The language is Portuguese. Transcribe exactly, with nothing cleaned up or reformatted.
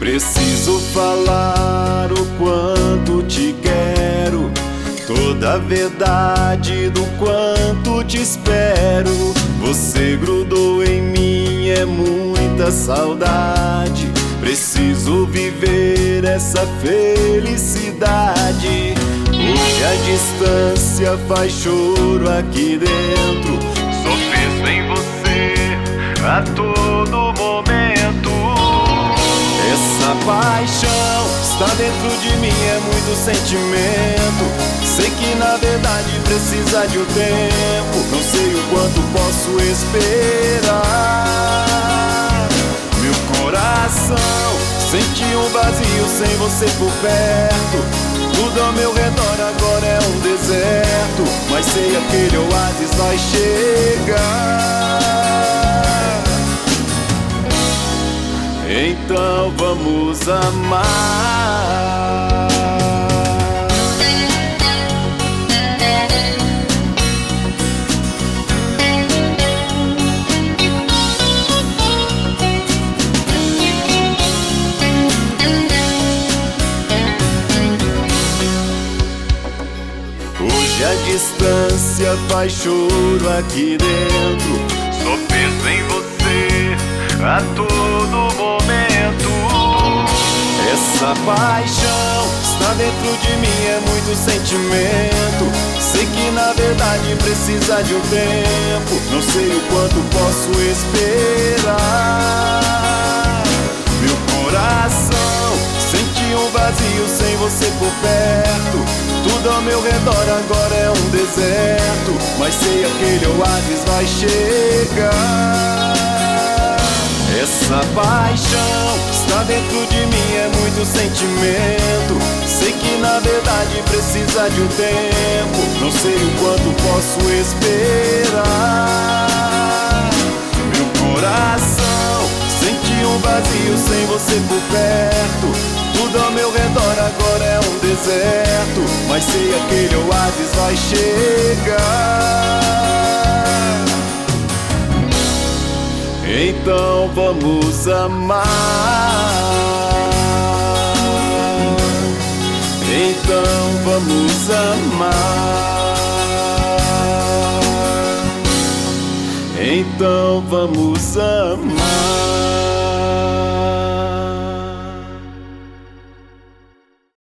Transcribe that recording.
Preciso falar o quanto te quero, toda a verdade do quanto te espero. Você grudou em mim, é muita saudade. Preciso viver essa felicidade. Hoje a distância faz choro aqui dentro. Só penso em você a todo momento. Essa paixão está dentro de mim, é muito sentimento. Sei que na verdade precisa de um tempo. Não sei o quanto posso esperar. Meu coração sente um vazio sem você por perto. Tudo ao meu redor agora é um deserto, mas sei aquele oásis vai chegar. Então vamos amar. Hoje a distância faz choro aqui dentro. Só penso em você a todo momento. Essa paixão está dentro de mim, é muito sentimento. Sei que na verdade precisa de um tempo. Não sei o quanto posso esperar. Meu coração sente um vazio sem você por perto. Tudo ao meu redor agora é um deserto, mas sei aquele oásis vai chegar. Essa paixão está dentro de mim, é muito sentimento. Sei que na verdade precisa de um tempo. Não sei o quanto posso esperar. Meu coração sente um vazio sem você por perto. Tudo ao meu redor agora é um deserto, mas sei aquele oásis vai chegar. Então vamos amar. Então vamos amar. Então vamos amar.